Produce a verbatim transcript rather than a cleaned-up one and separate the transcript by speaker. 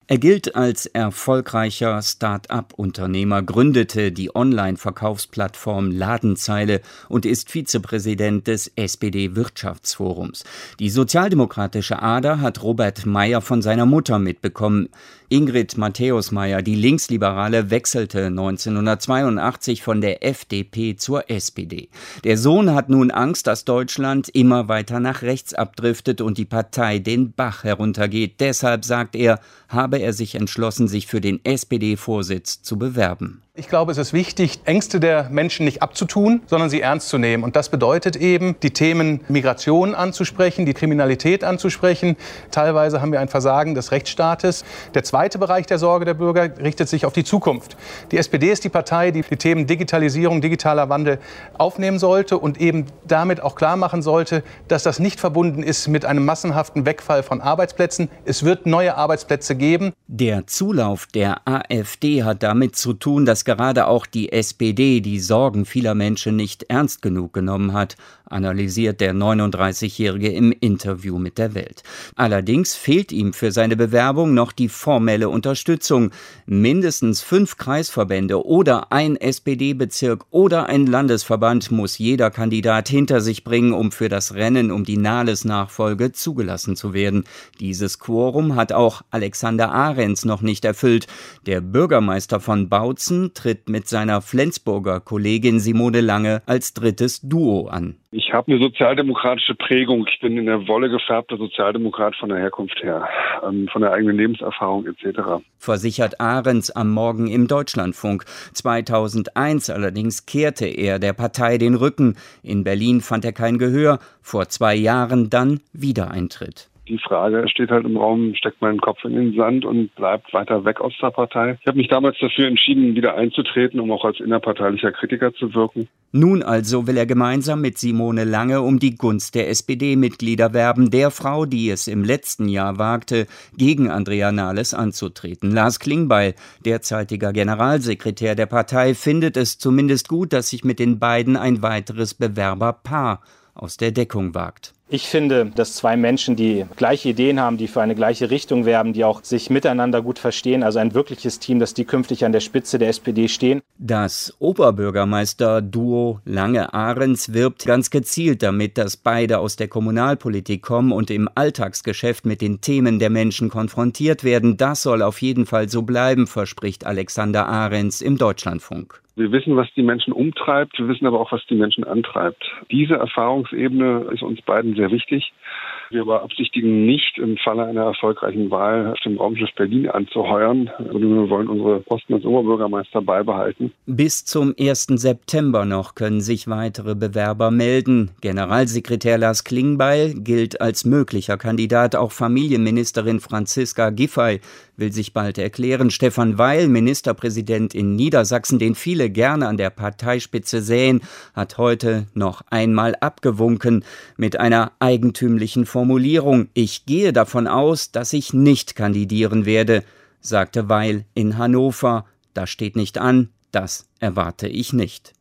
Speaker 1: Er gilt als erfolgreicher Start-up-Unternehmer, gründete die Online-Verkaufsplattform Ladenzeile und ist Vizepräsident des S P D-Wirtschaftsforums. Die sozialdemokratische Ader hat Robert Meyer von seiner Mutter mitbekommen. Ingrid Matthäus-Meyer, die Linksliberale, wechselte neunzehnhundertzweiundachtzig von der F D P zur S P D. Der Sohn hat nun Angst, dass Deutschland immer weiter nach rechts abdriftet und die Partei den Bach heruntergeht. Deshalb, sagt er, habe er sich entschlossen, sich für den S P D-Vorsitz zu bewerben.
Speaker 2: Ich glaube, es ist wichtig, Ängste der Menschen nicht abzutun, sondern sie ernst zu nehmen. Und das bedeutet eben, die Themen Migration anzusprechen, die Kriminalität anzusprechen. Teilweise haben wir ein Versagen des Rechtsstaates. Der zweite Bereich der Sorge der Bürger richtet sich auf die Zukunft. Die S P D ist die Partei, die die Themen Digitalisierung, digitaler Wandel aufnehmen sollte und eben damit auch klar machen sollte, dass das nicht verbunden ist mit einem massenhaften Wegfall von Arbeitsplätzen. Es wird neue Arbeitsplätze geben.
Speaker 1: Der Zulauf der AfD hat damit zu tun, dass gerade auch die S P D die Sorgen vieler Menschen nicht ernst genug genommen hat, analysiert der neununddreißigjährige im Interview mit der Welt. Allerdings fehlt ihm für seine Bewerbung noch die formelle Unterstützung. Mindestens fünf Kreisverbände oder ein S P D-Bezirk oder ein Landesverband muss jeder Kandidat hinter sich bringen, um für das Rennen um die Nahles-Nachfolge zugelassen zu werden. Dieses Quorum hat auch Alexander Arens noch nicht erfüllt. Der Bürgermeister von Bautzen tritt mit seiner Flensburger Kollegin Simone Lange als drittes Duo an.
Speaker 3: Ich habe eine sozialdemokratische Prägung. Ich bin in der Wolle gefärbter Sozialdemokrat von der Herkunft her, von der eigenen Lebenserfahrung et cetera.
Speaker 1: Versichert Arens am Morgen im Deutschlandfunk. zweitausendeins allerdings kehrte er der Partei den Rücken. In Berlin fand er kein Gehör. Vor zwei Jahren dann Wiedereintritt.
Speaker 3: Die Frage steht halt im Raum, steckt meinen Kopf in den Sand und bleibt weiter weg aus der Partei. Ich habe mich damals dafür entschieden, wieder einzutreten, um auch als innerparteilicher Kritiker zu wirken.
Speaker 1: Nun also will er gemeinsam mit Simone Lange um die Gunst der S P D-Mitglieder werben, der Frau, die es im letzten Jahr wagte, gegen Andrea Nahles anzutreten. Lars Klingbeil, derzeitiger Generalsekretär der Partei, findet es zumindest gut, dass sich mit den beiden ein weiteres Bewerberpaar aus der Deckung wagt.
Speaker 4: Ich finde, dass zwei Menschen, die gleiche Ideen haben, die für eine gleiche Richtung werben, die auch sich miteinander gut verstehen, also ein wirkliches Team, dass die künftig an der Spitze der S P D stehen.
Speaker 1: Das Oberbürgermeister-Duo Lange-Arens wirbt ganz gezielt damit, dass beide aus der Kommunalpolitik kommen und im Alltagsgeschäft mit den Themen der Menschen konfrontiert werden. Das soll auf jeden Fall so bleiben, verspricht Alexander Arens im Deutschlandfunk.
Speaker 3: Wir wissen, was die Menschen umtreibt, wir wissen aber auch, was die Menschen antreibt. Diese Erfahrungsebene ist uns beiden sehr wichtig. Wir beabsichtigen nicht, im Falle einer erfolgreichen Wahl auf dem Raumschiff Berlin anzuheuern. Wir wollen unsere Posten als Oberbürgermeister beibehalten.
Speaker 1: Bis zum ersten September noch können sich weitere Bewerber melden. Generalsekretär Lars Klingbeil gilt als möglicher Kandidat. Auch Familienministerin Franziska Giffey will sich bald erklären. Stefan Weil, Ministerpräsident in Niedersachsen, den viele gerne an der Parteispitze sähen, hat heute noch einmal abgewunken mit einer eigentümlichen Formulierung: Ich gehe davon aus, dass ich nicht kandidieren werde, sagte Weil in Hannover. Das steht nicht an, das erwarte ich nicht.